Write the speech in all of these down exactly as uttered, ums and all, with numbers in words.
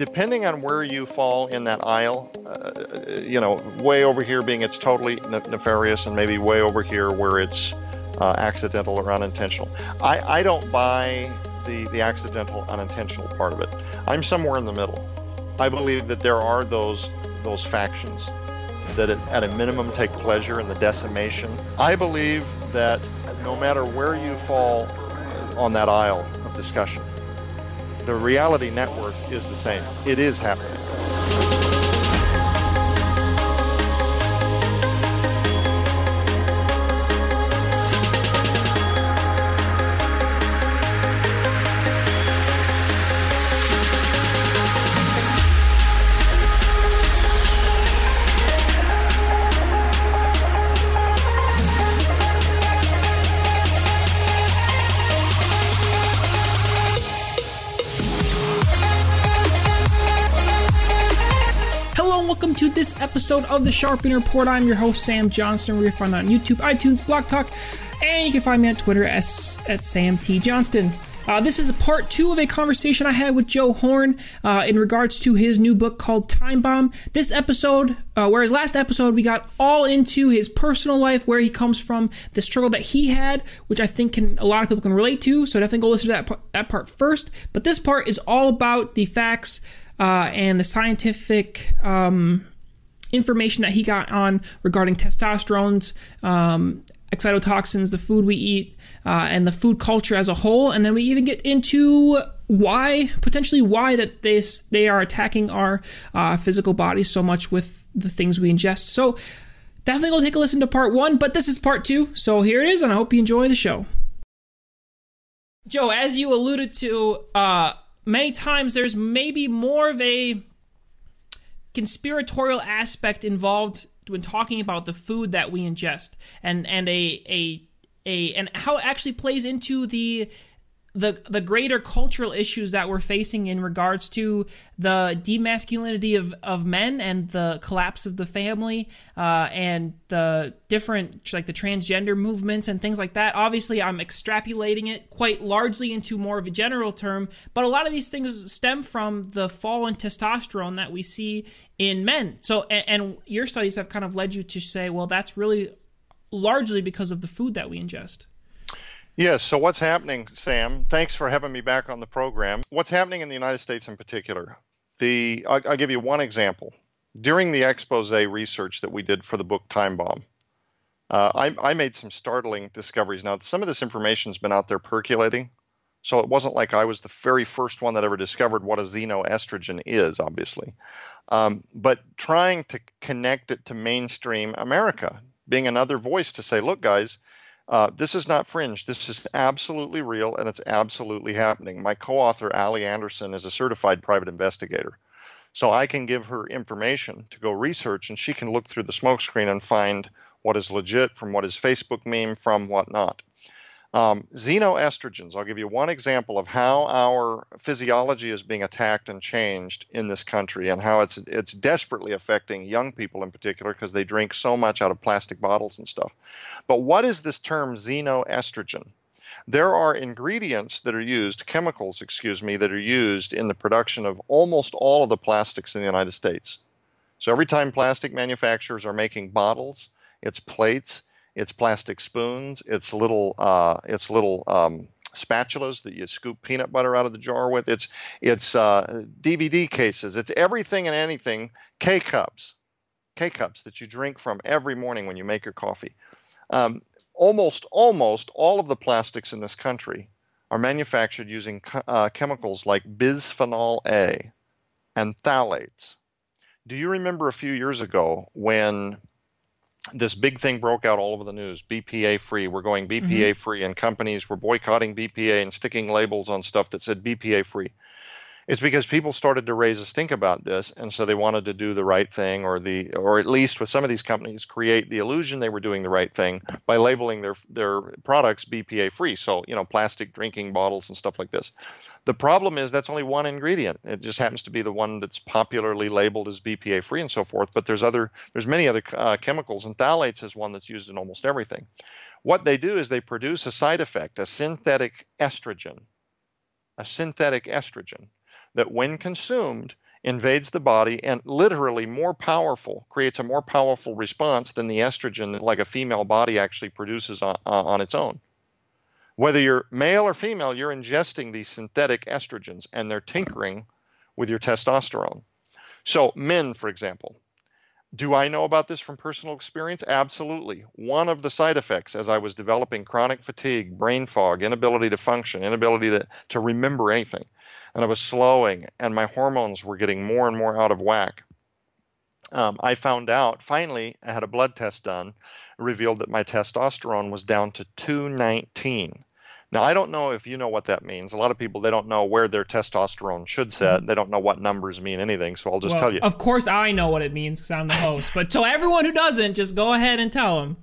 depending on where you fall in that aisle, uh, you know, way over here being it's totally ne- nefarious, and maybe way over here where it's uh, accidental or unintentional. I, I don't buy the, the accidental, unintentional part of it. I'm somewhere in the middle. I believe that there are those those factions that at a minimum take pleasure in the decimation. I believe that no matter where you fall on that aisle of discussion, the reality net worth is the same. It is happening. Welcome to this episode of the Sharpening Report. I'm your host, Sam Johnston. We're found on YouTube, iTunes, Blog Talk, and you can find me on Twitter as, at Sam T. Johnston. Uh, this is a part two of a conversation I had with Joe Horn uh, in regards to his new book called Time Bomb. This episode, uh, whereas last episode we got all into his personal life, where he comes from, the struggle that he had, which I think can a lot of people can relate to, so definitely go listen to that, par- that part first. But this part is all about the facts Uh, and the scientific um, information that he got on regarding testosterones, um, excitotoxins, the food we eat, uh, and the food culture as a whole. And then we even get into why, potentially why that this, they are attacking our uh, physical bodies so much with the things we ingest. So definitely go take a listen to part one, but this is part two. So here it is, and I hope you enjoy the show. Joe, as you alluded to, uh, many times there's maybe more of a conspiratorial aspect involved when talking about the food that we ingest, and and a a a and how it actually plays into the the the greater cultural issues that we're facing in regards to the demasculinity of, of men and the collapse of the family, uh, and the different, like the transgender movements and things like that. Obviously, I'm extrapolating it quite largely into more of a general term, but a lot of these things stem from the fall in testosterone that we see in men. So, and, and your studies have kind of led you to say, well, that's really largely because of the food that we ingest. Yes, so what's happening, Sam? Thanks for having me back on the program. What's happening in the United States in particular? The I'll, I'll give you one example. During the expose research that we did for the book Time Bomb, uh, I, I made some startling discoveries. Now, some of this information has been out there percolating, so it wasn't like I was the very first one that ever discovered what a xenoestrogen is, obviously. Um, but trying to connect it to mainstream America, being another voice to say, look, guys, Uh, this is not fringe. This is absolutely real, and it's absolutely happening. My co-author, Allie Anderson, is a certified private investigator. So I can give her information to go research, and she can look through the smokescreen and find what is legit from what is Facebook meme from what not. Um, xenoestrogens, I'll give you one example of how our physiology is being attacked and changed in this country, and how it's it's desperately affecting young people in particular because they drink so much out of plastic bottles and stuff. But what is this term xenoestrogen? There are ingredients that are used, chemicals, excuse me, that are used in the production of almost all of the plastics in the United States. So every time plastic manufacturers are making bottles, it's plates, it's plastic spoons, it's little, uh, it's little um, spatulas that you scoop peanut butter out of the jar with. It's it's uh, D V D cases. It's everything and anything. K-cups, K-cups that you drink from every morning when you make your coffee. Um, almost, almost all of the plastics in this country are manufactured using uh, chemicals like bisphenol A and phthalates. Do you remember a few years ago when this big thing broke out all over the news, B P A free, we're going B P A free, and companies were boycotting B P A and sticking labels on stuff that said B P A free? It's because people started to raise a stink about this, and so they wanted to do the right thing, or the, or at least with some of these companies, create the illusion they were doing the right thing by labeling their their products B P A free. So, you know, plastic drinking bottles and stuff like this. The problem is that's only one ingredient. It just happens to be the one that's popularly labeled as B P A free and so forth. But there's other, there's many other uh, chemicals, and phthalates is one that's used in almost everything. What they do is they produce a side effect, a synthetic estrogen, a synthetic estrogen that when consumed invades the body and literally more powerful, creates a more powerful response than the estrogen that like a female body actually produces on, uh, on its own. Whether you're male or female, you're ingesting these synthetic estrogens and they're tinkering with your testosterone. So men, for example, do I know about this from personal experience? Absolutely. One of the side effects as I was developing chronic fatigue, brain fog, inability to function, inability to, to remember anything, and I was slowing and my hormones were getting more and more out of whack. Um, I found out, finally, I had a blood test done, revealed that my testosterone was down to two nineteen. Now, I don't know if you know what that means. A lot of people, they don't know where their testosterone should set. They don't know what numbers mean anything, so I'll just well, tell you. Of course I know what it means because I'm the host. But so everyone who doesn't, just go ahead and tell them.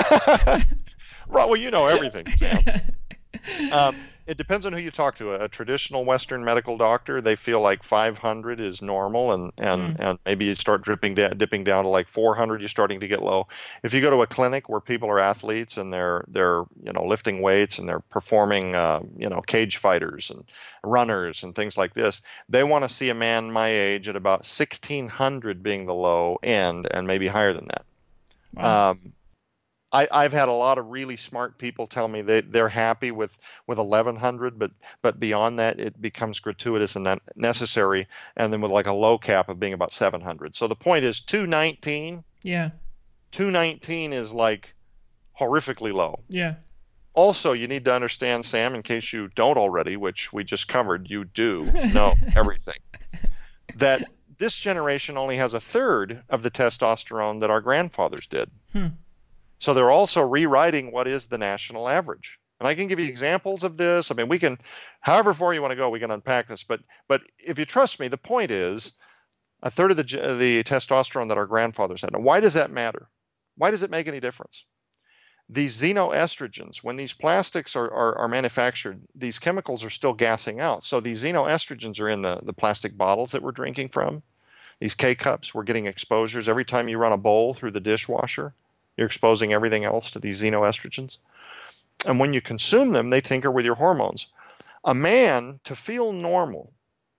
Right, well, you know everything, Sam. um, it depends on who you talk to. A, a traditional Western medical doctor, they feel like five hundred is normal, and and, mm. and maybe you start dripping da- dipping down to like four hundred, you're starting to get low. If you go to a clinic where people are athletes and they're they're you know lifting weights and they're performing uh, you know cage fighters and runners and things like this, they want to see a man my age at about sixteen hundred being the low end and maybe higher than that. Wow. Um, I, I've had a lot of really smart people tell me that they're happy with, with eleven hundred, but but beyond that, it becomes gratuitous and not necessary, and then with like a low cap of being about seven hundred. So the point is two nineteen. Yeah. two nineteen is like horrifically low. Yeah. Also, you need to understand, Sam, in case you don't already, which we just covered, you do know everything, that this generation only has a third of the testosterone that our grandfathers did. Hmm. So they're also rewriting what is the national average. And I can give you examples of this. I mean, we can, however far you want to go, we can unpack this. But but if you trust me, the point is a third of the the testosterone that our grandfathers had. Now, why does that matter? Why does it make any difference? These xenoestrogens, when these plastics are, are, are manufactured, these chemicals are still gassing out. So these xenoestrogens are in the, the plastic bottles that we're drinking from. These K-cups, we're getting exposures. Every time you run a bowl through the dishwasher, you're exposing everything else to these xenoestrogens. And when you consume them, they tinker with your hormones. A man, to feel normal,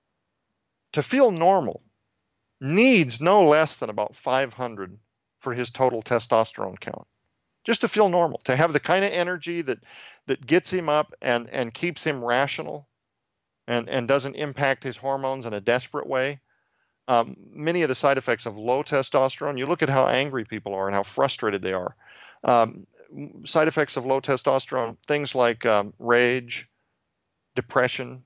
to feel normal, needs no less than about five hundred for his total testosterone count. Just to feel normal, to have the kind of energy that, that gets him up and, and keeps him rational and, and doesn't impact his hormones in a desperate way. Um, many of the side effects of low testosterone, you look at how angry people are and how frustrated they are. Um, side effects of low testosterone, things like um, rage, depression,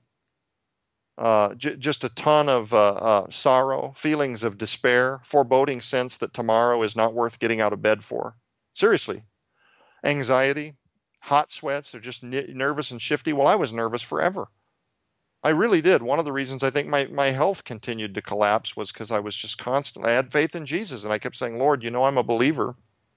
uh, j- just a ton of uh, uh, sorrow, feelings of despair, foreboding sense that tomorrow is not worth getting out of bed for. Seriously. Anxiety, hot sweats, they're just n- nervous and shifty. Well, I was nervous forever. I really did. One of the reasons I think my, my health continued to collapse was because I was just constantly, I had faith in Jesus, and I kept saying, Lord, you know I'm a believer.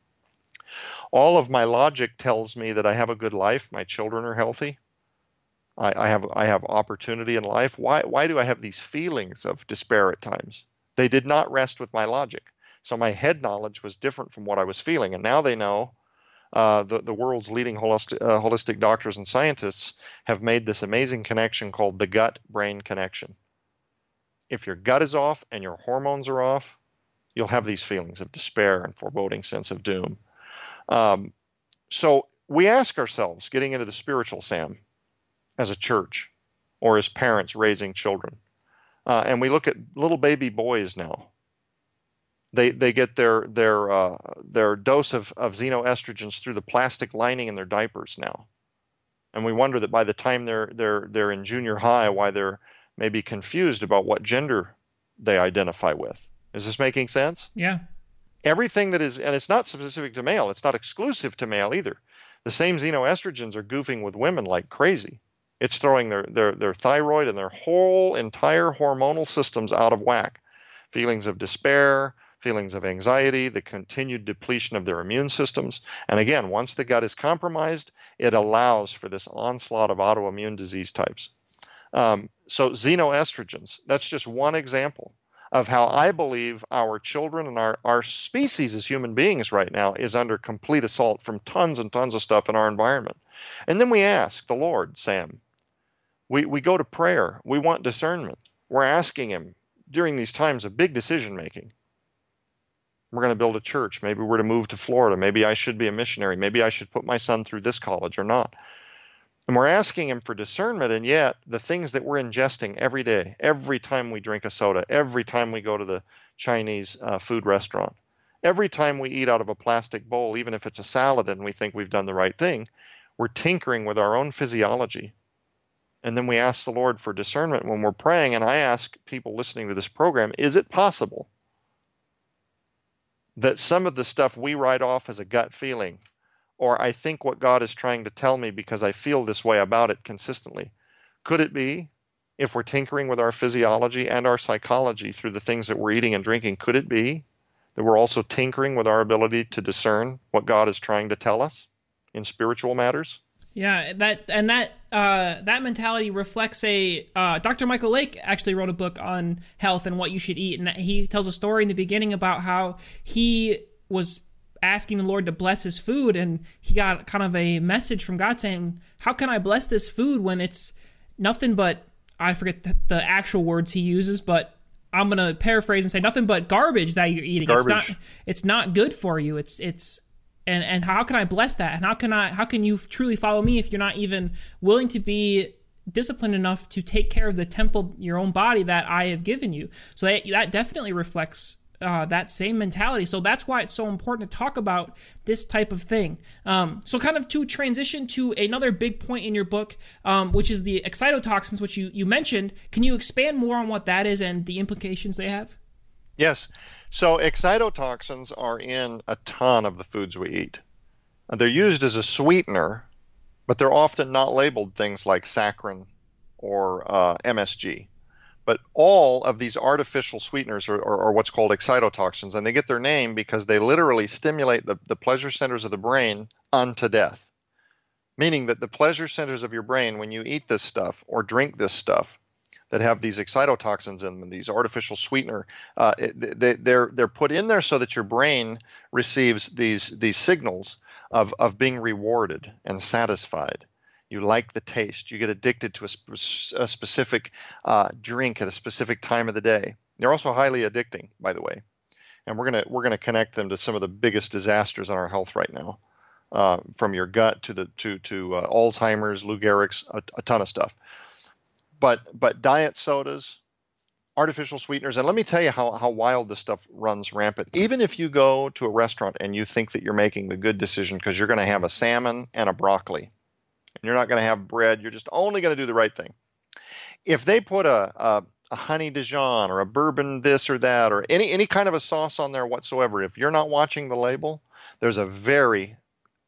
All of my logic tells me that I have a good life. My children are healthy. I, I have I have opportunity in life. Why why do I have these feelings of despair at times? They did not rest with my logic. So my head knowledge was different from what I was feeling. And now they know. Uh, the, the world's leading holistic, uh, holistic doctors and scientists have made this amazing connection called the gut-brain connection. If your gut is off and your hormones are off, you'll have these feelings of despair and foreboding sense of doom. Um, so we ask ourselves, getting into the spiritual, Sam, as a church or as parents raising children, uh, and we look at little baby boys now. They they get their their uh, their dose of, of xenoestrogens through the plastic lining in their diapers now, and we wonder that by the time they're they're they're in junior high, why they're maybe confused about what gender they identify with. Is this making sense? Yeah. Everything that is, and it's not specific to male. It's not exclusive to male either. The same xenoestrogens are goofing with women like crazy. It's throwing their their their thyroid and their whole entire hormonal systems out of whack. Feelings of despair, feelings of anxiety, the continued depletion of their immune systems. And again, once the gut is compromised, it allows for this onslaught of autoimmune disease types. Um, so xenoestrogens, that's just one example of how I believe our children and our, our species as human beings right now is under complete assault from tons and tons of stuff in our environment. And then we ask the Lord, Sam, we, we go to prayer. We want discernment. We're asking him, during these times of big decision making. We're going to build a church. Maybe we're to move to Florida. Maybe I should be a missionary. Maybe I should put my son through this college or not. And we're asking him for discernment, and yet the things that we're ingesting every day, every time we drink a soda, every time we go to the Chinese uh, food restaurant, every time we eat out of a plastic bowl, even if it's a salad and we think we've done the right thing, we're tinkering with our own physiology. And then we ask the Lord for discernment when we're praying. And I ask people listening to this program, is it possible that some of the stuff we write off as a gut feeling, or I think what God is trying to tell me because I feel this way about it consistently, could it be, if we're tinkering with our physiology and our psychology through the things that we're eating and drinking, could it be that we're also tinkering with our ability to discern what God is trying to tell us in spiritual matters? Yeah, that and that uh, that mentality reflects a uh, Doctor Michael Lake actually wrote a book on health and what you should eat, and that he tells a story in the beginning about how he was asking the Lord to bless his food, and he got kind of a message from God saying, "How can I bless this food when it's nothing but," I forget the, the actual words he uses, but I'm gonna paraphrase and say nothing but garbage that you're eating. Garbage. It's not it's not good for you. It's it's And and how can I bless that? And how can I how can you truly follow me if you're not even willing to be disciplined enough to take care of the temple, your own body that I have given you? So that, that definitely reflects uh, that same mentality. So that's why it's so important to talk about this type of thing. Um, so kind of to transition to another big point in your book, um, which is the excitotoxins, which you, you mentioned. Can you expand more on what that is and the implications they have? Yes. So excitotoxins are in a ton of the foods we eat. They're used as a sweetener, but they're often not labeled things like saccharin or uh, M S G. But all of these artificial sweeteners are, are, are what's called excitotoxins, and they get their name because they literally stimulate the, the pleasure centers of the brain unto death. Meaning that the pleasure centers of your brain, when you eat this stuff or drink this stuff, that have these excitotoxins in them, these artificial sweetener, uh, they, they're they're put in there so that your brain receives these these signals of of being rewarded and satisfied. You like the taste. You get addicted to a, sp- a specific uh, drink at a specific time of the day. They're also highly addicting, by the way, and we're gonna we're gonna connect them to some of the biggest disasters in our health right now, uh, from your gut to the to to uh, Alzheimer's, Lou Gehrig's, a, a ton of stuff. But but diet sodas, artificial sweeteners, and let me tell you how, how wild this stuff runs rampant. Even if you go to a restaurant and you think that you're making the good decision because you're going to have a salmon and a broccoli, and you're not going to have bread, you're just only going to do the right thing. If they put a, a, a honey Dijon or a bourbon this or that or any, any kind of a sauce on there whatsoever, if you're not watching the label, there's a very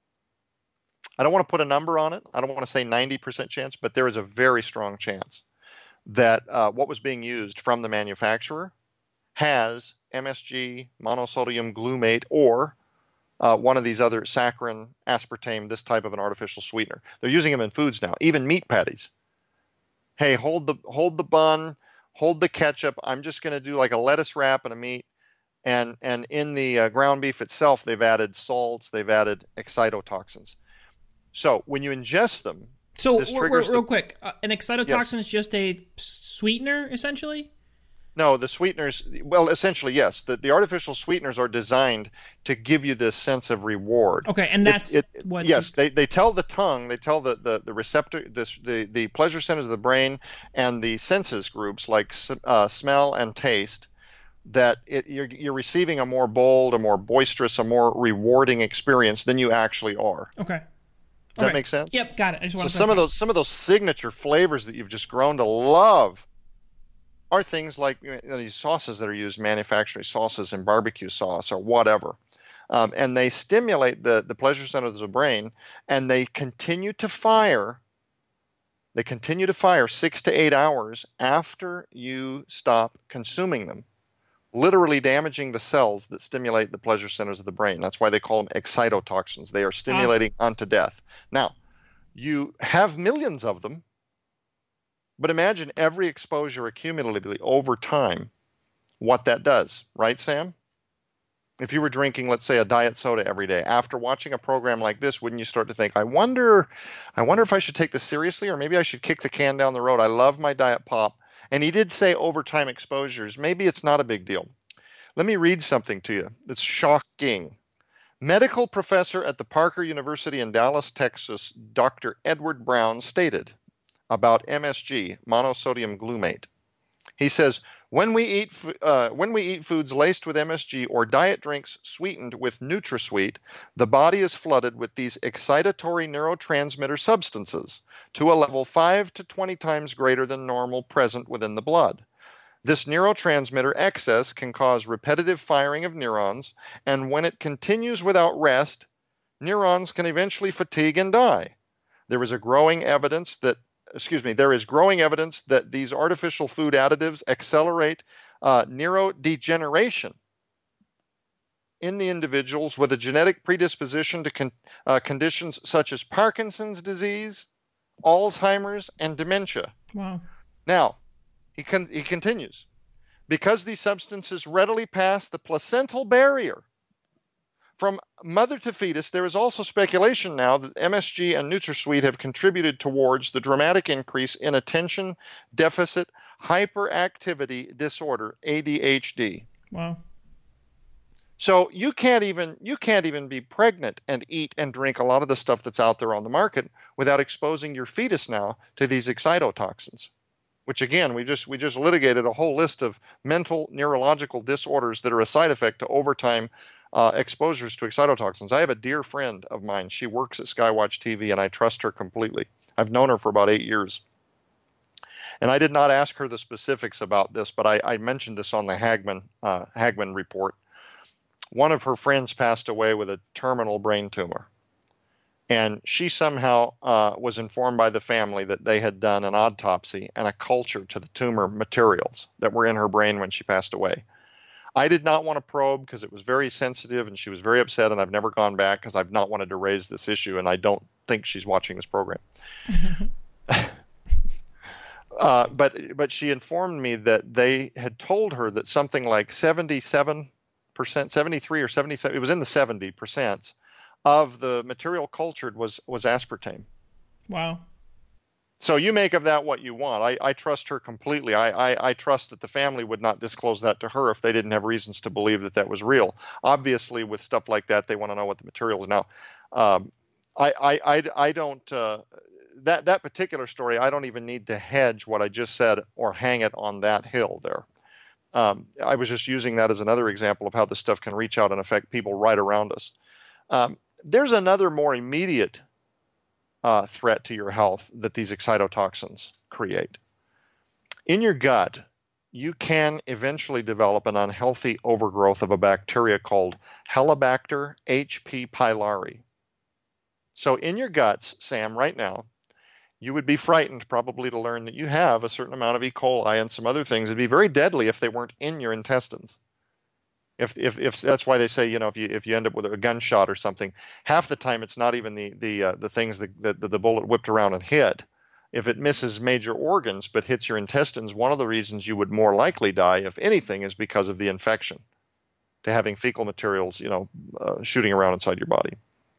I don't want to put a number on it. I don't want to say ninety percent chance, but there is a very strong chance that uh, what was being used from the manufacturer has M S G, monosodium glutamate, or uh, one of these other saccharin, aspartame, this type of an artificial sweetener. They're using them in foods now, even meat patties. Hey, hold the hold the bun, hold the ketchup. I'm just going to do like a lettuce wrap and a meat. And, and in the uh, ground beef itself, they've added salts, they've added excitotoxins. So when you ingest them, so this real, triggers real the, quick, uh, an excitotoxin yes. is just a sweetener, essentially? No, the sweeteners, well, essentially, yes. The, the artificial sweeteners are designed to give you this sense of reward. Okay, and that's it, what... Yes, they, they tell the tongue, they tell the, the, the receptor, this, the, the pleasure centers of the brain and the senses groups like uh, smell and taste, that it, you're, you're receiving a more bold, a more boisterous, a more rewarding experience than you actually are. Okay. Does All that right. make sense? Yep, got it. I just so want to some of those some of those signature flavors that you've just grown to love are things like, you know, these sauces that are used, manufacturing sauces and barbecue sauce or whatever, um, and they stimulate the the pleasure centers of the brain, and they continue to fire. They continue to fire six to eight hours after you stop consuming them, literally damaging the cells that stimulate the pleasure centers of the brain. That's why they call them excitotoxins. They are stimulating ah. unto death. Now, you have millions of them, but imagine every exposure accumulatively over time, what that does, right, Sam? If you were drinking, let's say, a diet soda every day, after watching a program like this, wouldn't you start to think, I wonder, I wonder if I should take this seriously, or maybe I should kick the can down the road. I love my diet pop, And he did say overtime exposures. Maybe it's not a big deal. Let me read something to you that's shocking. Medical professor at the Parker University in Dallas, Texas, Doctor Edward Brown stated about M S G, monosodium glutamate. He says, when we eat uh, when we eat foods laced with M S G or diet drinks sweetened with NutraSweet, the body is flooded with these excitatory neurotransmitter substances to a level five to twenty times greater than normal present within the blood. This neurotransmitter excess can cause repetitive firing of neurons, and when it continues without rest, neurons can eventually fatigue and die. There is a growing evidence that, excuse me, there is growing evidence that these artificial food additives accelerate uh, neurodegeneration in the individuals with a genetic predisposition to con- uh, conditions such as Parkinson's disease, Alzheimer's, and dementia. Wow. Now, He, con- he continues, because these substances readily pass the placental barrier from mother to fetus, there is also speculation now that M S G and NutraSweet have contributed towards the dramatic increase in attention deficit hyperactivity disorder, A D H D. Wow. So you can't even you can't even be pregnant and eat and drink a lot of the stuff that's out there on the market without exposing your fetus now to these excitotoxins. Which again, we just we just litigated a whole list of mental neurological disorders that are a side effect to overtime uh, exposures to excitotoxins. I have a dear friend of mine. She works at Skywatch T V, and I trust her completely. I've known her for about eight years. And I did not ask her the specifics about this, but I, I mentioned this on the Hagman uh, Hagman report. One of her friends passed away with a terminal brain tumor. And she somehow uh, was informed by the family that they had done an autopsy and a culture to the tumor materials that were in her brain when she passed away. I did not want to probe because it was very sensitive and she was very upset, and I've never gone back because I've not wanted to raise this issue, and I don't think she's watching this program. uh, but but she informed me that they had told her that something like seventy-seven percent, seventy-three or seventy-seven, it was in the seventy percent of the material cultured was was aspartame. Wow. So you make of that what you want. I, I trust her completely. I, I, I trust that the family would not disclose that to her if they didn't have reasons to believe that that was real. Obviously, with stuff like that, they want to know what the material is. Now, um, I, I, I, I don't, uh, that, that particular story, I don't even need to hedge what I just said or hang it on that hill there. Um, I was just using that as another example of how this stuff can reach out and affect people right around us. Um, There's another more immediate uh, threat to your health that these excitotoxins create. In your gut, you can eventually develop an unhealthy overgrowth of a bacteria called Helicobacter H P pylori. So in your guts, Sam, right now, you would be frightened probably to learn that you have a certain amount of E. coli and some other things. It'd be very deadly if they weren't in your intestines. If, if if that's why they say, you know, if you if you end up with a gunshot or something, half the time it's not even the the uh, the things that, that the bullet whipped around and hit. If it misses major organs but hits your intestines, one of the reasons you would more likely die, if anything, is because of the infection, to having fecal materials, you know, uh, shooting around inside your body.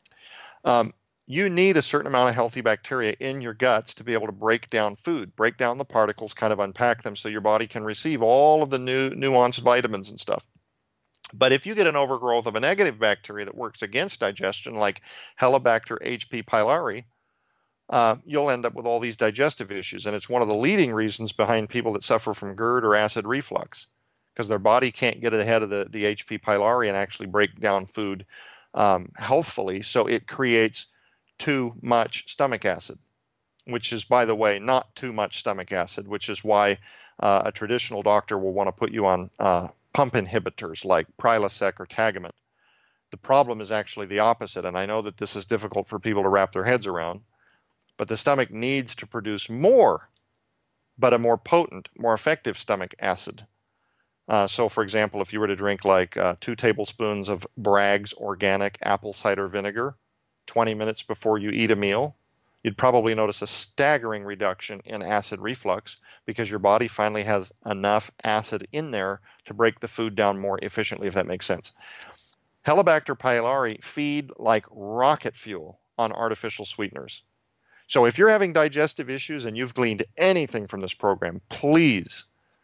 Um, you need a certain amount of healthy bacteria in your guts to be able to break down food, break down the particles, kind of unpack them so your body can receive all of the new nuanced vitamins and stuff. But if you get an overgrowth of a negative bacteria that works against digestion, like Helicobacter H P pylori, uh, you'll end up with all these digestive issues. And it's one of the leading reasons behind people that suffer from GERD or acid reflux, because their body can't get ahead of the, the H P pylori and actually break down food um, healthfully. So it creates too much stomach acid, which is, by the way, not too much stomach acid, which is why uh, a traditional doctor will want to put you on uh, pump inhibitors like Prilosec or Tagamet. The problem is actually the opposite, and I know that this is difficult for people to wrap their heads around, but the stomach needs to produce more, but a more potent, more effective stomach acid. Uh, so, for example, if you were to drink like uh, two tablespoons of Bragg's organic apple cider vinegar twenty minutes before you eat a meal, you'd probably notice a staggering reduction in acid reflux because your body finally has enough acid in there to break the food down more efficiently, if that makes sense. Helicobacter pylori feed like rocket fuel on artificial sweeteners. So if you're having digestive issues and you've gleaned anything from this program, please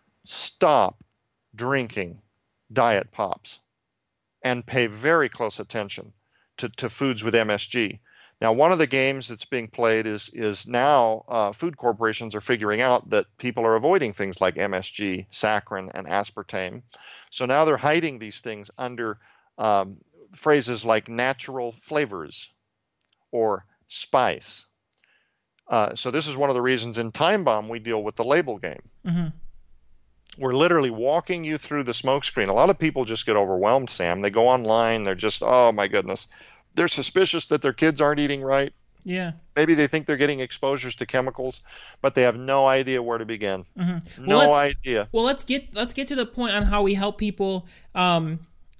stop drinking diet pops and pay very close attention to, to foods with M S G. Now, one of the games that's being played is, is now uh, food corporations are figuring out that people are avoiding things like M S G, saccharin, and aspartame. So now they're hiding these things under um, phrases like natural flavors or spice. Uh, so this is one of the reasons in Time Bomb we deal with the label game. Mm-hmm. We're literally walking you through the smokescreen. A lot of people just get overwhelmed, Sam. They go online. They're just, oh, my goodness. They're suspicious that their kids aren't eating right. Yeah. Maybe they think they're getting exposures to chemicals, but they have no idea where to begin. Mm-hmm. No well, idea. Well, let's get let's get to the point on how we help people um,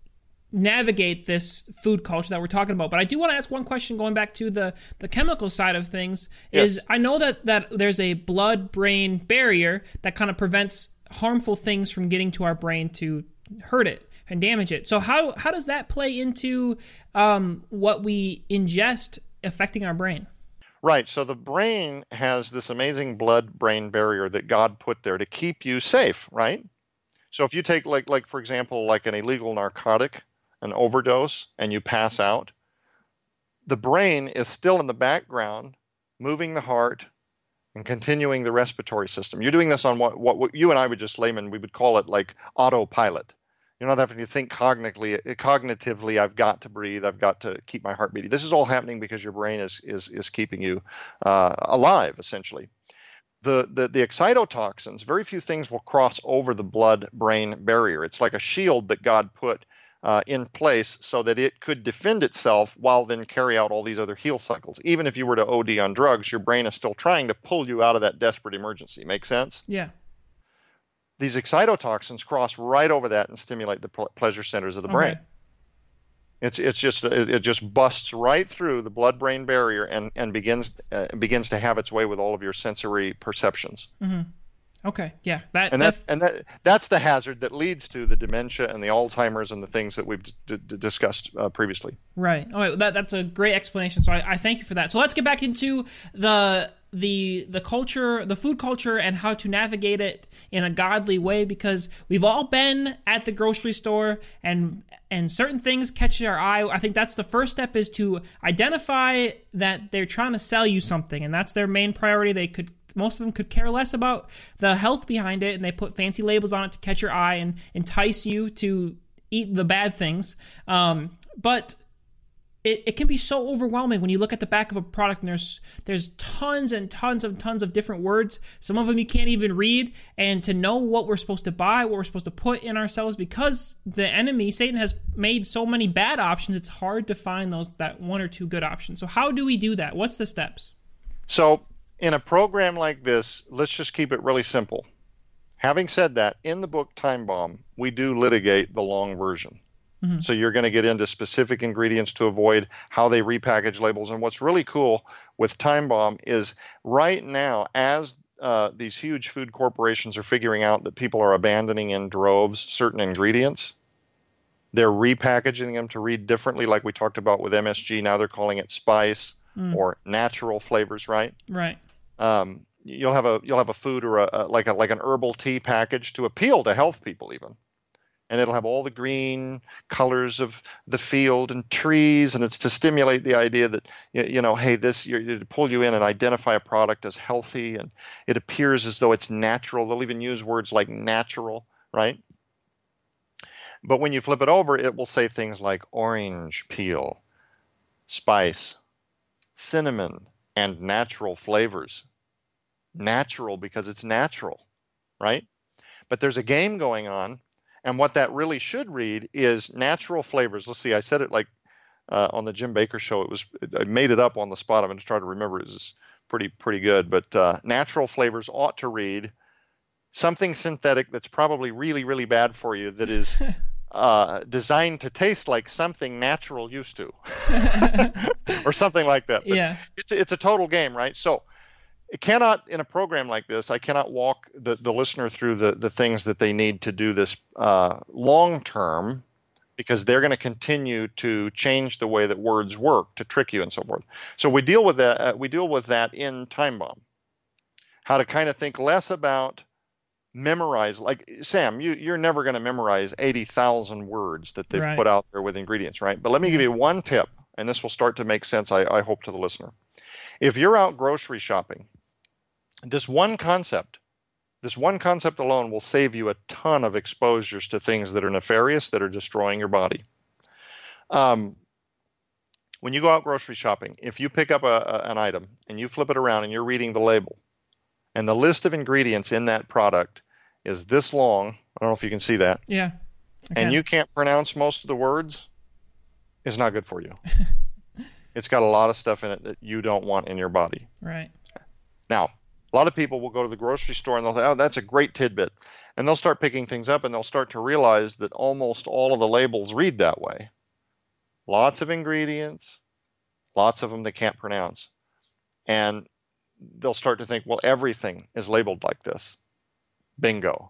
navigate this food culture that we're talking about. But I do want to ask one question going back to the, the chemical side of things. Is yes. I know that, that there's a blood-brain barrier that kind of prevents harmful things from getting to our brain to hurt it and damage it. So how how does that play into um, what we ingest affecting our brain? Right. So the brain has this amazing blood-brain barrier that God put there to keep you safe, right? So if you take, like, like for example, like an illegal narcotic, an overdose, and you pass out, the brain is still in the background, moving the heart and continuing the respiratory system. You're doing this on what, what, what you and I would just layman, we would call it like autopilot. You're not having to think cognitively, cognitively, I've got to breathe, I've got to keep my heart beating. This is all happening because your brain is is is keeping you uh, alive, essentially. The, the the excitotoxins, very few things will cross over the blood-brain barrier. It's like a shield that God put uh, in place so that it could defend itself while then carry out all these other heal cycles. Even if you were to O D on drugs, your brain is still trying to pull you out of that desperate emergency. Make sense? Yeah. These excitotoxins cross right over that and stimulate the pleasure centers of the brain. Okay. It's it's just it just busts right through the blood-brain barrier and and begins uh, begins to have its way with all of your sensory perceptions. Mm-hmm. Okay, yeah, that and that's, that's and that that's the hazard that leads to the dementia and the Alzheimer's and the things that we've d- d- discussed uh, previously. Right. All right. That that's a great explanation. So I, I thank you for that. So let's get back into the the the culture, the food culture, and how to navigate it in a godly way, because we've all been at the grocery store and and certain things catch our eye. I think that's the first step, is to identify that they're trying to sell you something, and that's their main priority. They could most of them could care less about the health behind it, and they put fancy labels on it to catch your eye and entice you to eat the bad things. Um, but It, it can be so overwhelming when you look at the back of a product and there's there's tons and tons and tons of different words. Some of them you can't even read. And to know what we're supposed to buy, what we're supposed to put in ourselves, because the enemy, Satan, has made so many bad options, it's hard to find those that one or two good options. So how do we do that? What's the steps? So in a program like this, let's just keep it really simple. Having said that, in the book Time Bomb, we do litigate the long version. Mm-hmm. So you're going to get into specific ingredients to avoid, how they repackage labels. And what's really cool with Time Bomb is right now, as uh, these huge food corporations are figuring out that people are abandoning in droves certain ingredients, they're repackaging them to read differently, like we talked about with M S G. Now they're calling it spice mm. or natural flavors, right? Right. Um, you'll have a you'll have a food or a, a like a like an herbal tea package to appeal to health people even. And it'll have all the green colors of the field and trees, and it's to stimulate the idea that, you know, hey, this, you're, to pull you in and identify a product as healthy, and it appears as though it's natural. They'll even use words like natural, right? But when you flip it over, it will say things like orange peel, spice, cinnamon, and natural flavors. Natural because it's natural, right? But there's a game going on. And what that really should read is natural flavors. Let's see, I said it like uh, on the Jim Baker show. It was I made it up on the spot. I'm going to try to remember it. It's pretty pretty good. But uh, natural flavors ought to read something synthetic that's probably really, really bad for you, that is uh, designed to taste like something natural used to, or something like that. But yeah, it's it's a total game, right? So. It cannot, in a program like this, I cannot walk the, the listener through the, the things that they need to do this uh, long-term because they're going to continue to change the way that words work to trick you and so forth. So we deal with that. Uh, we deal with that in Time Bomb. How to kind of think less about memorize. Like Sam, you you're never going to memorize eighty thousand words that they've Right. put out there with ingredients, right? But let me give you one tip, and this will start to make sense. I, I hope to the listener. If you're out grocery shopping, this one concept. This one concept alone will save you a ton of exposures to things that are nefarious, that are destroying your body. Um, when you go out grocery shopping, if you pick up a, a, an item and you flip it around and you're reading the label, and the list of ingredients in that product is this long, I don't know if you can see that, Yeah. I and can. you can't pronounce most of the words, it's not good for you. It's got a lot of stuff in it that you don't want in your body. Right. Now, a lot of people will go to the grocery store and they'll say, oh, that's a great tidbit. And they'll start picking things up and they'll start to realize that almost all of the labels read that way. Lots of ingredients, lots of them they can't pronounce. And they'll start to think, well, everything is labeled like this. Bingo.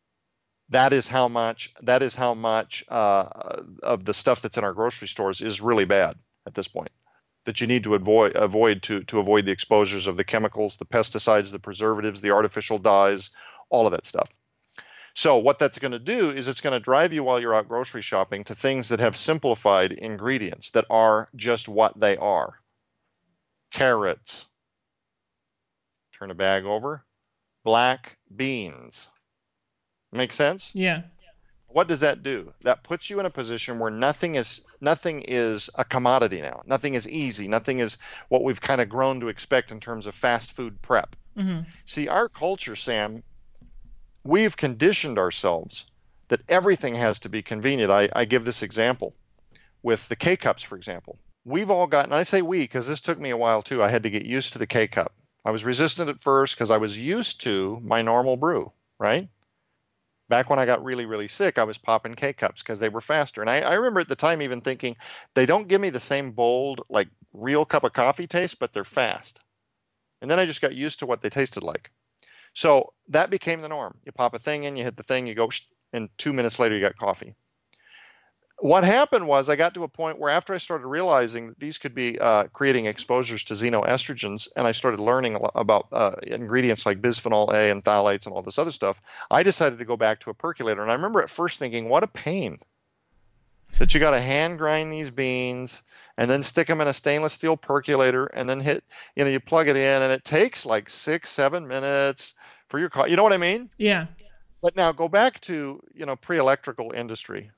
That is how much, that is how much uh, of the stuff that's in our grocery stores is really bad at this point, that you need to avoid avoid to to avoid the exposures of the chemicals, the pesticides, the preservatives, the artificial dyes, all of that stuff. So what that's going to do is it's going to drive you while you're out grocery shopping to things that have simplified ingredients that are just what they are. Carrots. Turn a bag over. Black beans. Make sense? Yeah. What does that do? That puts you in a position where nothing is nothing is a commodity now. Nothing is easy. Nothing is what we've kind of grown to expect in terms of fast food prep. Mm-hmm. See, our culture, Sam, we've conditioned ourselves that everything has to be convenient. I, I give this example with the K-Cups, for example. We've all gotten, and I say we because this took me a while too. I had to get used to the K-Cup. I was resistant at first because I was used to my normal brew, right? Back when I got really, really sick, I was popping K-Cups because they were faster. And I, I remember at the time even thinking, they don't give me the same bold, like real cup of coffee taste, but they're fast. And then I just got used to what they tasted like. So that became the norm. You pop a thing in, you hit the thing, you go, and two minutes later you got coffee. What happened was I got to a point where after I started realizing that these could be uh, creating exposures to xenoestrogens, and I started learning a lot about uh, ingredients like bisphenol A and phthalates and all this other stuff, I decided to go back to a percolator. And I remember at first thinking, what a pain that you got to hand grind these beans and then stick them in a stainless steel percolator and then hit, you know, you plug it in and it takes like six, seven minutes for your coffee. You know what I mean? Yeah. But now go back to, you know, pre-electrical industry.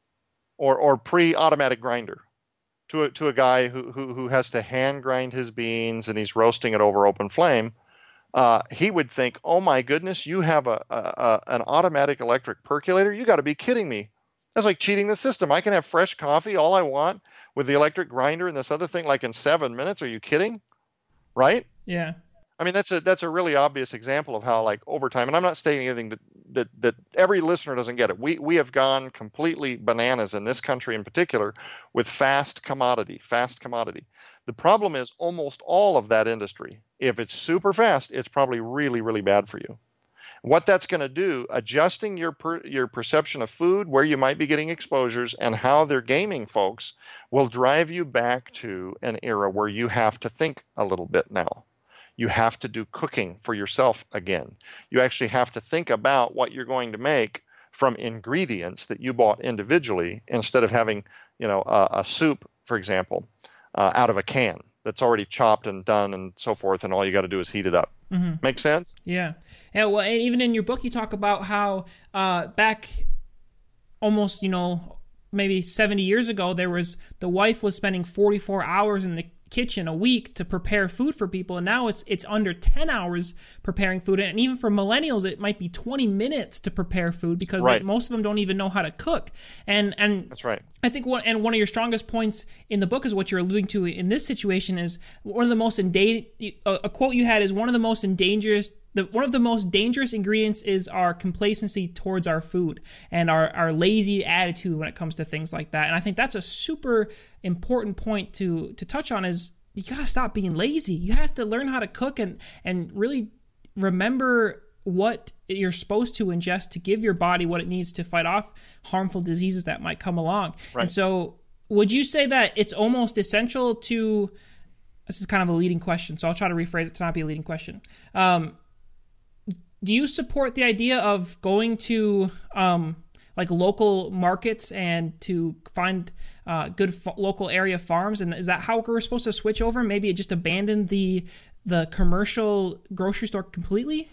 Or, or pre-automatic grinder to a, to a guy who, who, who has to hand grind his beans and he's roasting it over open flame, uh, he would think, oh my goodness, you have a, a, a an automatic electric percolator? You got to be kidding me. That's like cheating the system. I can have fresh coffee all I want with the electric grinder and this other thing like in seven minutes. Are you kidding? Right? Yeah. I mean, that's a that's a really obvious example of how, like, over time, and I'm not stating anything that, that, that every listener doesn't get it. We we have gone completely bananas in this country in particular with fast commodity, fast commodity. The problem is almost all of that industry, if it's super fast, it's probably really, really bad for you. What that's going to do, adjusting your per, your perception of food, where you might be getting exposures, and how they're gaming folks, will drive you back to an era where you have to think a little bit now. You have to do cooking for yourself again. You actually have to think about what you're going to make from ingredients that you bought individually instead of having, you know, a, a soup, for example, uh, out of a can that's already chopped and done and so forth, and all you got to do is heat it up. Mm-hmm. Make sense? Yeah. Yeah. Well, and even in your book, you talk about how uh, back almost, you know, maybe seventy years ago, there was the wife was spending forty-four hours in the kitchen a week to prepare food for people, and now it's it's under ten hours preparing food, and even for millennials it might be twenty minutes to prepare food because right. like, most of them don't even know how to cook. And and that's right. I think one and one of your strongest points in the book is what you're alluding to in this situation is one of the most endangered. A, a quote you had is one of the most endangered. The, one of the most dangerous ingredients is our complacency towards our food and our, our lazy attitude when it comes to things like that. And I think that's a super important point to to touch on is you got to stop being lazy. You have to learn how to cook and, and really remember what you're supposed to ingest to give your body what it needs to fight off harmful diseases that might come along. Right. And so would you say that it's almost essential to, this is kind of a leading question, so I'll try to rephrase it to not be a leading question. Um, do you support the idea of going to um, like local markets and to find uh, good f- local area farms? And is that how we're supposed to switch over? Maybe just abandon the the commercial grocery store completely?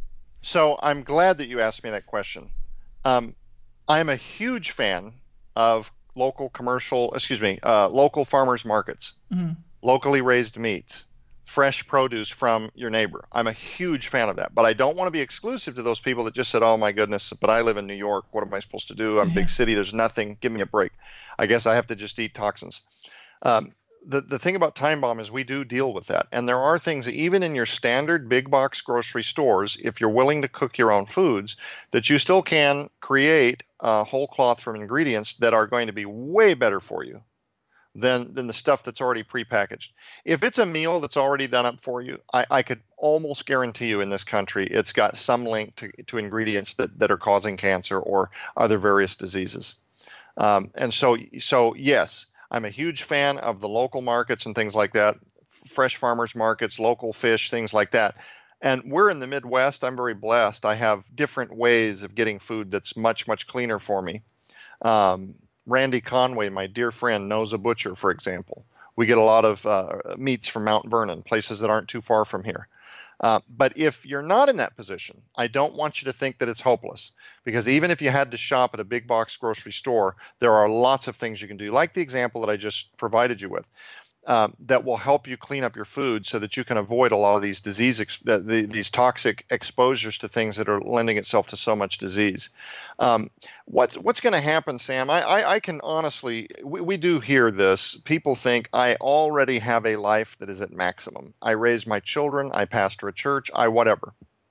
So I'm glad that you asked me that question. Um, I'm a huge fan of local commercial, excuse me, uh, local farmers markets, mm-hmm. locally raised meats, fresh produce from your neighbor. I'm a huge fan of that, but I don't want to be exclusive to those people that just said, oh my goodness, but I live in New York. What am I supposed to do? I'm a big city. There's nothing. Give me a break. I guess I have to just eat toxins. Um, the, the thing about Time Bomb is we do deal with that. And there are things, even in your standard big box grocery stores, if you're willing to cook your own foods, that you still can create uh, whole cloth from ingredients that are going to be way better for you than than the stuff that's already prepackaged. If it's a meal that's already done up for you, I, I could almost guarantee you in this country it's got some link to, to ingredients that, that are causing cancer or other various diseases. Um, and so, so yes, I'm a huge fan of the local markets and things like that, fresh farmers markets, local fish, things like that. And we're in the Midwest. I'm very blessed. I have different ways of getting food that's much, much cleaner for me. Um, Randy Conway, my dear friend, knows a butcher, for example. We get a lot of uh, meats from Mount Vernon, places that aren't too far from here. Uh, but if you're not in that position, I don't want you to think that it's hopeless, because even if you had to shop at a big box grocery store, there are lots of things you can do, like the example that I just provided you with, um, that will help you clean up your food so that you can avoid a lot of these disease, ex- the, the, these toxic exposures to things that are lending itself to so much disease. Um, what's what's going to happen, Sam? I, I, I can honestly, we, we do hear this. People think I already have a life that is at maximum. I raise my children. I pastor a church. I whatever.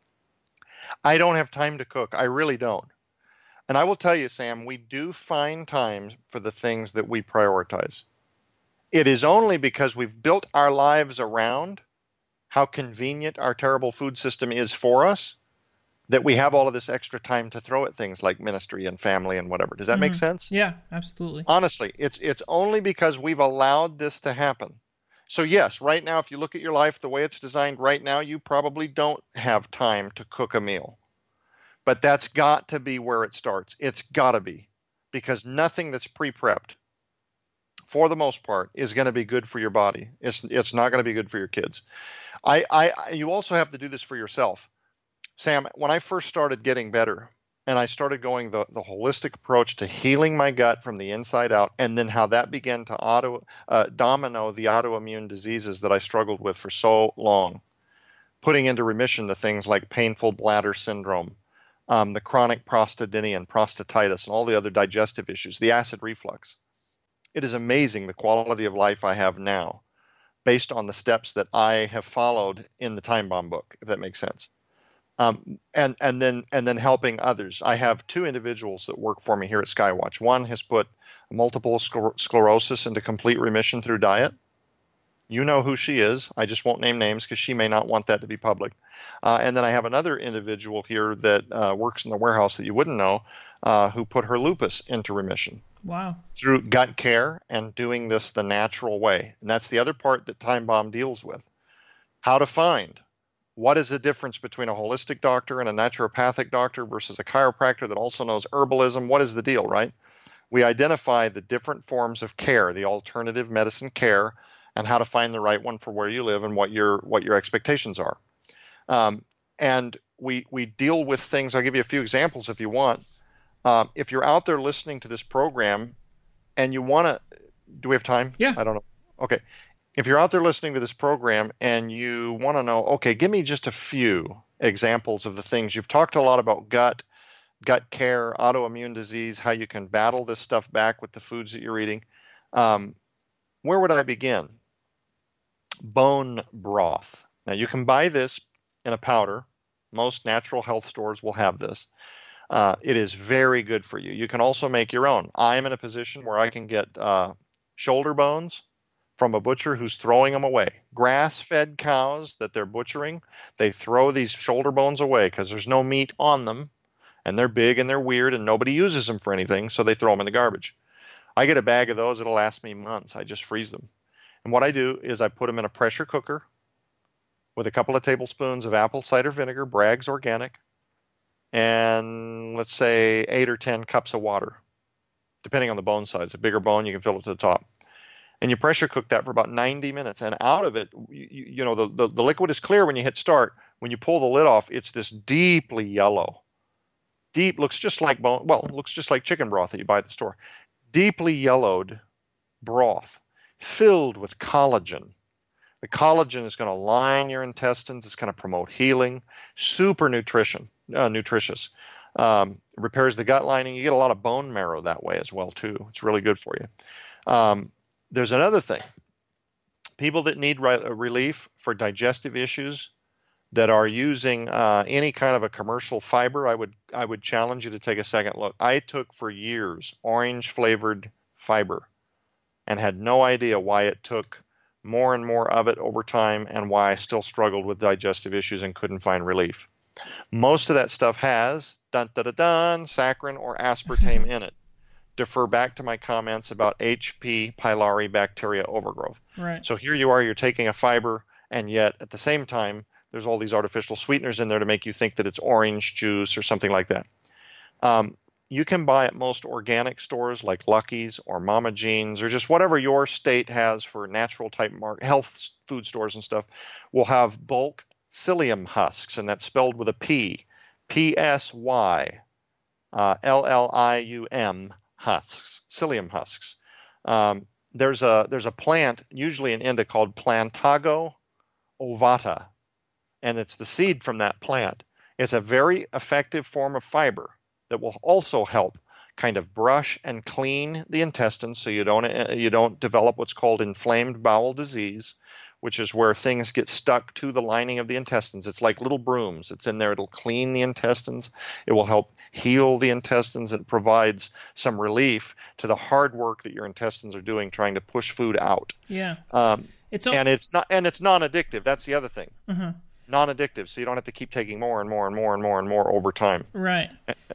I don't have time to cook. I really don't. And I will tell you, Sam, we do find time for the things that we prioritize. It is only because we've built our lives around how convenient our terrible food system is for us that we have all of this extra time to throw at things like ministry and family and whatever. Does that mm-hmm. make sense? Yeah, absolutely. Honestly, it's it's only because we've allowed this to happen. So yes, right now, if you look at your life the way it's designed right now, you probably don't have time to cook a meal. But that's got to be where it starts. It's got to be, because nothing that's pre-prepped, for the most part, is going to be good for your body. It's it's not going to be good for your kids. I, I you also have to do this for yourself. Sam, when I first started getting better and I started going the, the holistic approach to healing my gut from the inside out, and then how that began to auto uh, domino the autoimmune diseases that I struggled with for so long, putting into remission the things like painful bladder syndrome, um, the chronic prostatinia and prostatitis, and all the other digestive issues, the acid reflux. It is amazing the quality of life I have now based on the steps that I have followed in the Time Bomb book, if that makes sense. Um, and, and then and then helping others. I have two individuals that work for me here at Skywatch. One has put multiple scler- sclerosis into complete remission through diet. You know who she is. I just won't name names because she may not want that to be public. Uh, and then I have another individual here that uh, works in the warehouse that you wouldn't know, uh, who put her lupus into remission. Wow. Through gut care and doing this the natural way. And that's the other part that Time Bomb deals with. How to find what is the difference between a holistic doctor and a naturopathic doctor versus a chiropractor that also knows herbalism. What is the deal, right? We identify the different forms of care, the alternative medicine care, and how to find the right one for where you live and what your what your expectations are. Um, and we we deal with things. I'll give you a few examples if you want. Um, if you're out there listening to this program and you want to, do we have time? Yeah. I don't know. Okay. If you're out there listening to this program and you want to know, okay, give me just a few examples of the things. You've talked a lot about gut, gut care, autoimmune disease, how you can battle this stuff back with the foods that you're eating. Um, where would I begin? Bone broth. Now, you can buy this in a powder. Most natural health stores will have this. Uh, it is very good for you. You can also make your own. I'm in a position where I can get uh, shoulder bones, from a butcher who's throwing them away. Grass-fed cows that they're butchering, they throw these shoulder bones away because there's no meat on them, and they're big and they're weird and nobody uses them for anything, so they throw them in the garbage. I get a bag of those, it'll last me months. I just freeze them. And what I do is I put them in a pressure cooker with a couple of tablespoons of apple cider vinegar, Bragg's Organic, and let's say eight or ten cups of water, depending on the bone size. A bigger bone, you can fill it to the top. And you pressure cook that for about ninety minutes. And out of it, you, you know, the, the, the liquid is clear when you hit start. When you pull the lid off, it's this deeply yellow. Deep, looks just like bone, well, looks just like chicken broth that you buy at the store. Deeply yellowed broth filled with collagen. The collagen is going to line your intestines. It's going to promote healing. Super nutrition, uh, nutritious. Um, repairs the gut lining. You get a lot of bone marrow that way as well, too. It's really good for you. Um, there's another thing. People that need re- relief for digestive issues that are using uh, any kind of a commercial fiber, I would I would challenge you to take a second look. I took for years orange-flavored fiber and had no idea why it took more and more of it over time and why I still struggled with digestive issues and couldn't find relief. Most of that stuff has dun dun dun, dun saccharin or aspartame in it. Defer back to my comments about H P. pylori bacteria overgrowth. Right. So here you are, you're taking a fiber, and yet at the same time, there's all these artificial sweeteners in there to make you think that it's orange juice or something like that. Um, you can buy at most organic stores like Lucky's or Mama Jean's or just whatever your state has for natural type mar- health food stores and stuff will have bulk psyllium husks, and that's spelled with a P, P S Y uh, L L I U M husks, psyllium husks. Um, there's a there's a plant, usually in India, called Plantago ovata, and it's the seed from that plant. It's a very effective form of fiber that will also help kind of brush and clean the intestines so you don't you don't develop what's called inflamed bowel disease, which is where things get stuck to the lining of the intestines. It's like little brooms. It's in there. It'll clean the intestines. It will help heal the intestines. It provides some relief to the hard work that your intestines are doing trying to push food out. Yeah. Um, it's a- and it's not and it's non-addictive. That's the other thing. Uh-huh. Non-addictive, so you don't have to keep taking more and more and more and more and more over time. Right.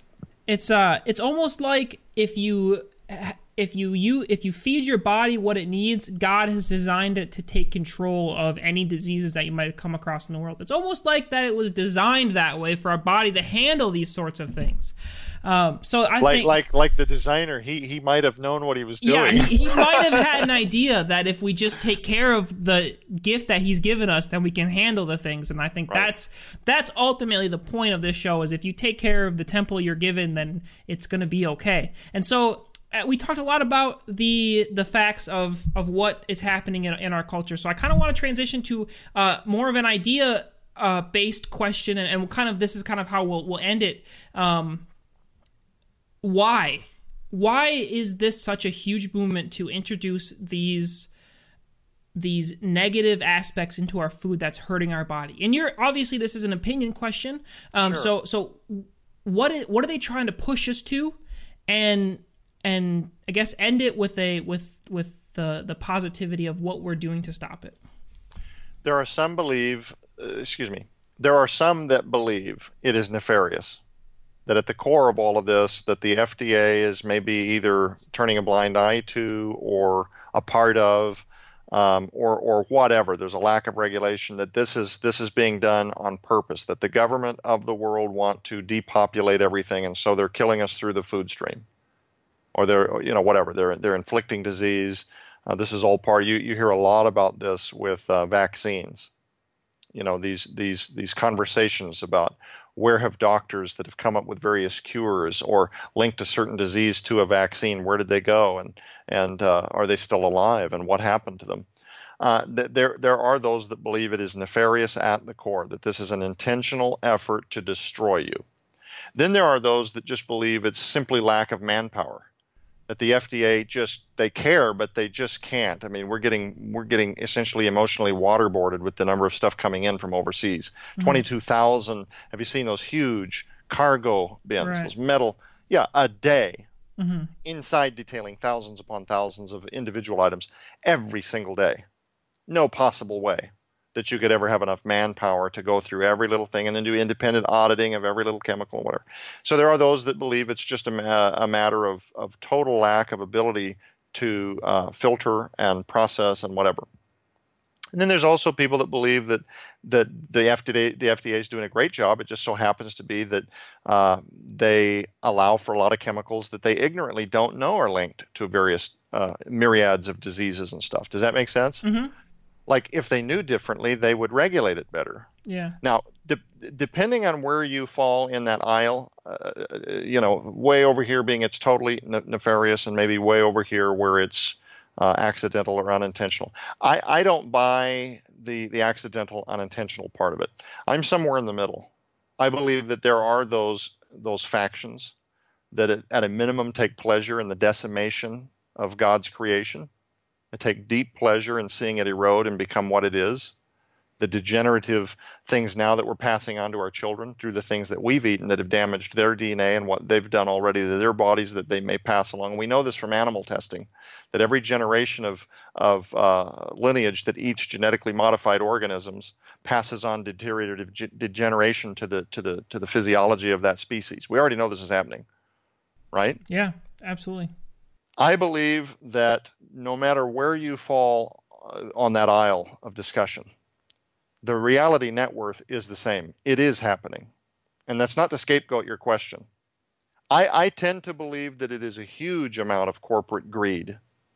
It's uh, it's almost like if you if you you if you feed your body what it needs, God has designed it to take control of any diseases that you might come across in the world. It's almost like that it was designed that way for our body to handle these sorts of things. Um, so I like think, like like the designer, he he might have known what he was doing. Yeah, he, he might have had an idea that if we just take care of the gift that he's given us, then we can handle the things. And I think Right. that's that's ultimately the point of this show: is if you take care of the temple you're given, then it's going to be okay. And so uh, we talked a lot about the the facts of of what is happening in, in our culture. So I kind of want to transition to uh, more of an idea uh, based question, and, and kind of this is kind of how we'll we'll end it. Um, Why? Why is this such a huge movement to introduce these these negative aspects into our food that's hurting our body? And you're obviously this is an opinion question. Um, Sure. So so what is, what are they trying to push us to? And and I guess end it with a with with the the positivity of what we're doing to stop it. There are some believe, uh, excuse me, there are some that believe it is nefarious. That at the core of all of this, that the F D A is maybe either turning a blind eye to or a part of, um, or or whatever. There's a lack of regulation. That this is this is being done on purpose. That the government of the world want to depopulate everything, and so they're killing us through the food stream, or they're you know whatever they're they're inflicting disease. Uh, this is all part. You you hear a lot about this with uh, vaccines. You know these these these conversations about. Where have doctors that have come up with various cures or linked a certain disease to a vaccine, where did they go, and and uh, are they still alive, and what happened to them? Uh, th- there there are those that believe it is nefarious at the core, that this is an intentional effort to destroy you. Then there are those that just believe it's simply lack of manpower, that the F D A just they care, but they just can't. I mean, we're getting we're getting essentially emotionally waterboarded with the number of stuff coming in from overseas. Mm-hmm. twenty-two thousand. Have you seen those huge cargo bins? Right. Those metal, yeah, a day. mm-hmm. inside detailing thousands upon thousands of individual items every single day. No possible way that you could ever have enough manpower to go through every little thing and then do independent auditing of every little chemical, whatever. So there are those that believe it's just a, a matter of, of total lack of ability to uh, filter and process and whatever. And then there's also people that believe that that the F D A the F D A is doing a great job. It just so happens to be that uh, they allow for a lot of chemicals that they ignorantly don't know are linked to various uh, myriads of diseases and stuff. Does that make sense? Mm-hmm. Like if they knew differently, they would regulate it better. Yeah. Now, de- depending on where you fall in that aisle, uh, you know, way over here being it's totally ne- nefarious, and maybe way over here where it's Uh, accidental or unintentional. I, I don't buy the, the accidental, unintentional part of it. I'm somewhere in the middle. I believe that there are those those factions that at, at a minimum take pleasure in the decimation of God's creation. They take deep pleasure in seeing it erode and become what it is. The degenerative things now that we're passing on to our children through the things that we've eaten that have damaged their D N A and what they've done already to their bodies that they may pass along. We know this from animal testing, that every generation of, of uh, lineage that eats genetically modified organisms passes on deteriorative ge- degeneration to the, to, the, to the physiology of that species. We already know this is happening, right? Yeah, absolutely. I believe that no matter where you fall on that aisle of discussion, the reality net worth is the same. It is happening. And that's not to scapegoat your question. I, I tend to believe that it is a huge amount of corporate greed,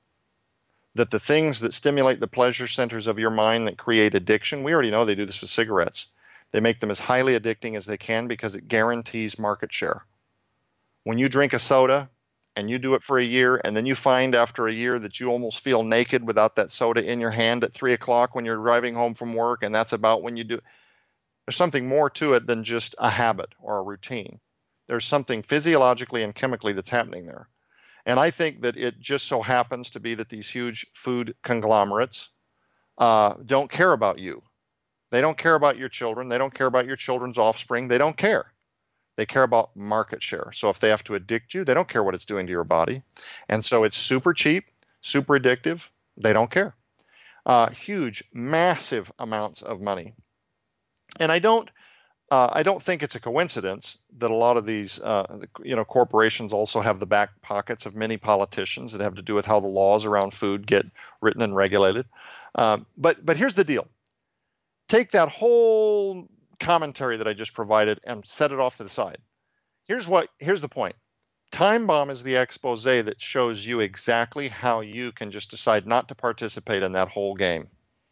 that the things that stimulate the pleasure centers of your mind that create addiction, we already know they do this with cigarettes. They make them as highly addicting as they can because it guarantees market share. When you drink a soda and you do it for a year, and then you find after a year that you almost feel naked without that soda in your hand at three o'clock when you're driving home from work, and that's about when you do. There's something more to it than just a habit or a routine. There's something physiologically and chemically that's happening there. And I think that it just so happens to be that these huge food conglomerates uh, don't care about you. They don't care about your children. They don't care about your children's offspring. They don't care. They care about market share. So if they have to addict you, they don't care what it's doing to your body. And so it's super cheap, super addictive. They don't care. Uh, huge, massive amounts of money. And I don't, uh, I don't think it's a coincidence that a lot of these, uh, you know, corporations also have the back pockets of many politicians that have to do with how the laws around food get written and regulated. Um, but but here's the deal. Take that whole commentary that I just provided and set it off to the side. Here's what here's the point. Time Bomb is the expose that shows you exactly how you can just decide not to participate in that whole game.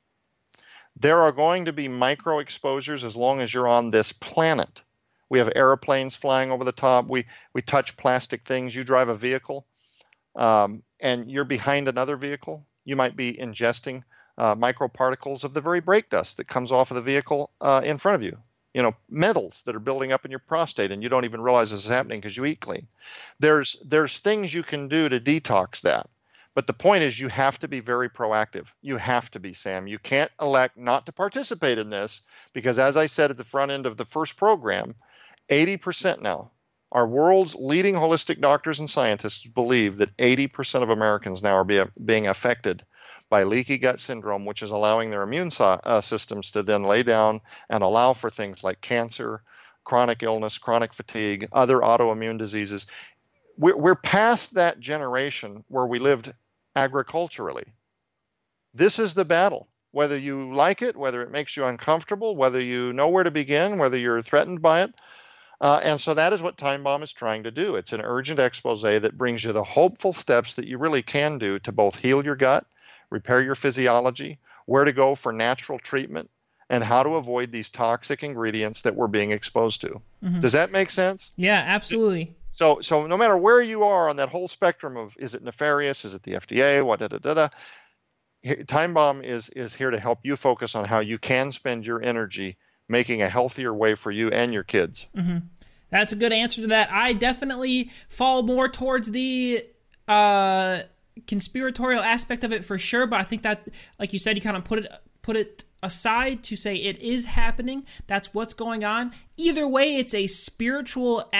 There are going to be micro exposures as long as you're on this planet. We have airplanes flying over the top. We we touch plastic things. You drive a vehicle um, and you're behind another vehicle. You might be ingesting Uh, microparticles of the very brake dust that comes off of the vehicle uh, in front of you. You know, metals that are building up in your prostate, and you don't even realize this is happening because you eat clean. There's there's things you can do to detox that. But the point is you have to be very proactive. You have to be, Sam. You can't elect not to participate in this because, as I said at the front end of the first program, eighty percent now, our world's leading holistic doctors and scientists believe that eighty percent of Americans now are be, being affected by leaky gut syndrome, which is allowing their immune so, uh, systems to then lay down and allow for things like cancer, chronic illness, chronic fatigue, other autoimmune diseases. We're, we're past that generation where we lived agriculturally. This is the battle. Whether you like it, whether it makes you uncomfortable, whether you know where to begin, whether you're threatened by it. Uh, and so that is what Time Bomb is trying to do. It's an urgent expose that brings you the hopeful steps that you really can do to both heal your gut, repair your physiology, where to go for natural treatment, and how to avoid these toxic ingredients that we're being exposed to. Mm-hmm. Does that make sense? Yeah, absolutely. So so no matter where you are on that whole spectrum of, is it nefarious, is it the F D A, what da da da da, Time Bomb is, is here to help you focus on how you can spend your energy making a healthier way for you and your kids. Mm-hmm. That's a good answer to that. I definitely fall more towards the uh, conspiratorial aspect of it for sure, but I think that, like you said, you kind of put it put it aside to say it is happening. That's what's going on. Either way, it's a spiritual at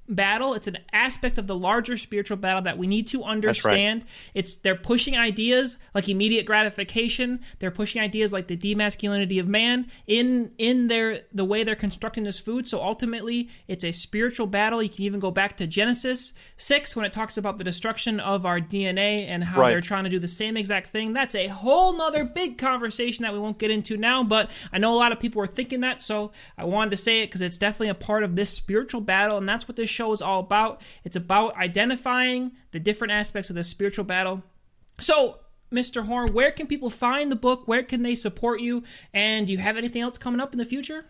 battle. It's an aspect of the larger spiritual battle that we need to understand. That's right. It's they're pushing ideas like immediate gratification. They're pushing ideas like the demasculinity of man in in their the way they're constructing this food. So ultimately, it's a spiritual battle. You can even go back to Genesis six when it talks about the destruction of our D N A and how right. they're trying to do the same exact thing. That's a whole nother big conversation that we won't get into now, but I know a lot of people are thinking that, so I wanted to say it because it's definitely a part of this spiritual battle, and that's what this show is all about. It's about identifying the different aspects of the spiritual battle. So, Mister Horn, where can people find the book? Where can they support you? And do you have anything else coming up in the future?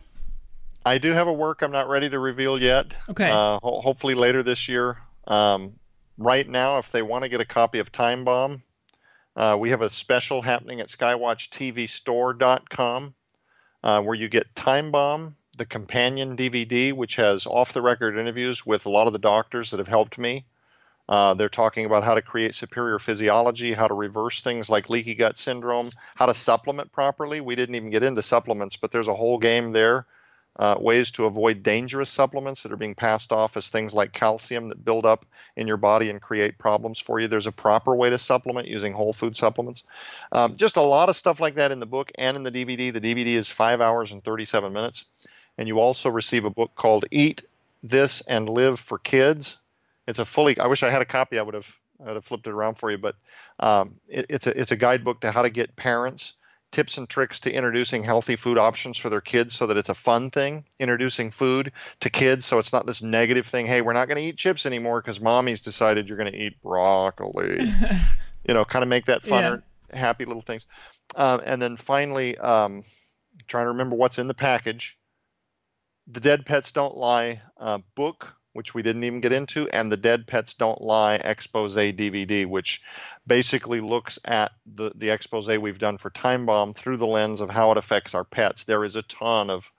I do have a work I'm not ready to reveal yet. Okay. Uh, ho- hopefully later this year. Um, right now, if they want to get a copy of Time Bomb, uh, we have a special happening at skywatch t v store dot com uh, where you get Time Bomb, the companion D V D, which has off-the-record interviews with a lot of the doctors that have helped me. Uh, they're talking about how to create superior physiology, how to reverse things like leaky gut syndrome, how to supplement properly. We didn't even get into supplements, but there's a whole game there. Uh, ways to avoid dangerous supplements that are being passed off as things like calcium that build up in your body and create problems for you. There's a proper way to supplement using whole food supplements. Um, just a lot of stuff like that in the book and in the D V D. The D V D is five hours and thirty-seven minutes. And you also receive a book called Eat This and Live for Kids. It's a fully, I wish I had a copy, I would have, I would have flipped it around for you, but um, it, it's a it's a guidebook to how to get parents tips and tricks to introducing healthy food options for their kids so that it's a fun thing, introducing food to kids so it's not this negative thing, hey, we're not going to eat chips anymore because mommy's decided you're going to eat broccoli. You know, kind of make that funner, yeah. happy little things. Um, and then finally, um, trying to remember what's in the package, the Dead Pets Don't Lie uh, book, which we didn't even get into, and the Dead Pets Don't Lie expose D V D, which basically looks at the, the expose we've done for Time Bomb through the lens of how it affects our pets. There is a ton of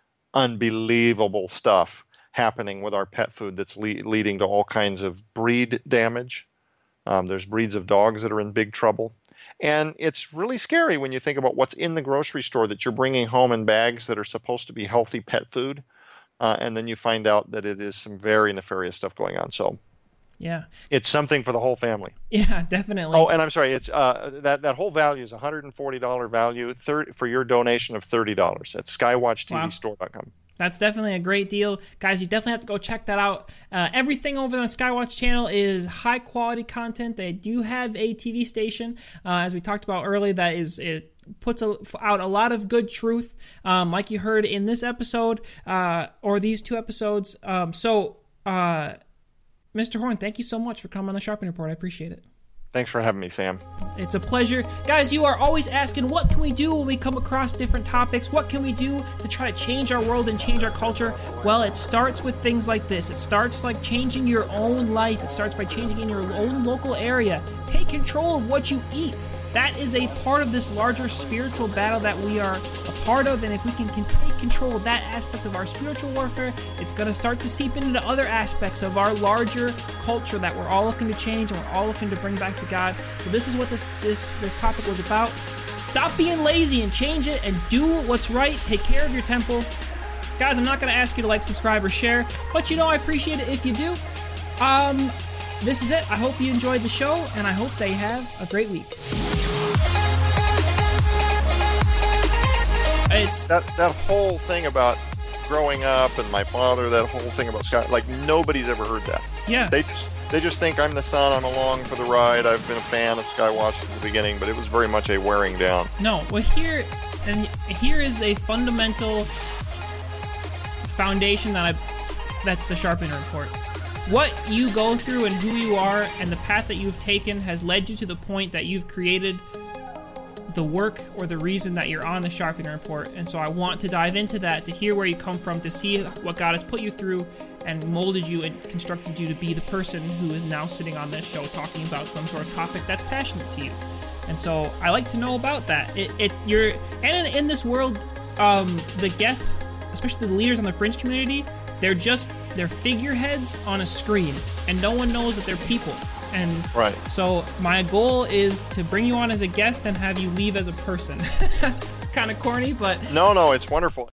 unbelievable stuff happening with our pet food that's le- leading to all kinds of breed damage. Um, there's breeds of dogs that are in big trouble. And it's really scary when you think about what's in the grocery store that you're bringing home in bags that are supposed to be healthy pet food. Uh, and then you find out that it is some very nefarious stuff going on. So, yeah, it's something for the whole family. Yeah, definitely. Oh, and I'm sorry, it's uh, that that whole value is one hundred forty dollars value thirty for your donation of thirty dollars at skywatch t v store dot com. Wow. That's definitely a great deal. Guys, you definitely have to go check that out. Uh, everything over on the Skywatch channel is high-quality content. They do have a T V station, uh, as we talked about earlier, that is it puts a, out a lot of good truth, um, like you heard in this episode, uh, or these two episodes. Um, so, uh, Mister Horn, thank you so much for coming on the Sharpening Report. I appreciate it. Thanks for having me, Sam. It's a pleasure. Guys, you are always asking, what can we do when we come across different topics? What can we do to try to change our world and change our culture? Well, it starts with things like this. It starts like changing your own life. It starts by changing in your own local area. Take control of what you eat. That is a part of this larger spiritual battle that we are a part of, and if we can, can take control of that aspect of our spiritual warfare, it's going to start to seep into other aspects of our larger culture that we're all looking to change and we're all looking to bring back to God. So this is what this this this topic was about. Stop being lazy and change it and do what's right. Take care of your temple. Guys, I'm not going to ask you to like, subscribe, or share, but you know I appreciate it if you do. Um, this is it. I hope you enjoyed the show, and I hope they have a great week. It's that that whole thing about growing up and my father, that whole thing about Scott, like nobody's ever heard that. Yeah. They just they just think I'm the son, I'm along for the ride. I've been a fan of Skywatch from the beginning, but it was very much a wearing down. No, well here and here is a fundamental foundation that I that's the Sharpening Report. What you go through and who you are and the path that you've taken has led you to the point that you've created the work or the reason that you're on the Sharpening Report. And so I want to dive into that, to hear where you come from, to see what God has put you through and molded you and constructed you to be the person who is now sitting on this show talking about some sort of topic that's passionate to you. And so I like to know about that. It, it you're and in, in this world, um, the guests, especially the leaders on the fringe community, they're just they're figureheads on a screen, and no one knows that they're people. And right. So my goal is to bring you on as a guest and have you leave as a person. It's kind of corny, but no, no, it's wonderful.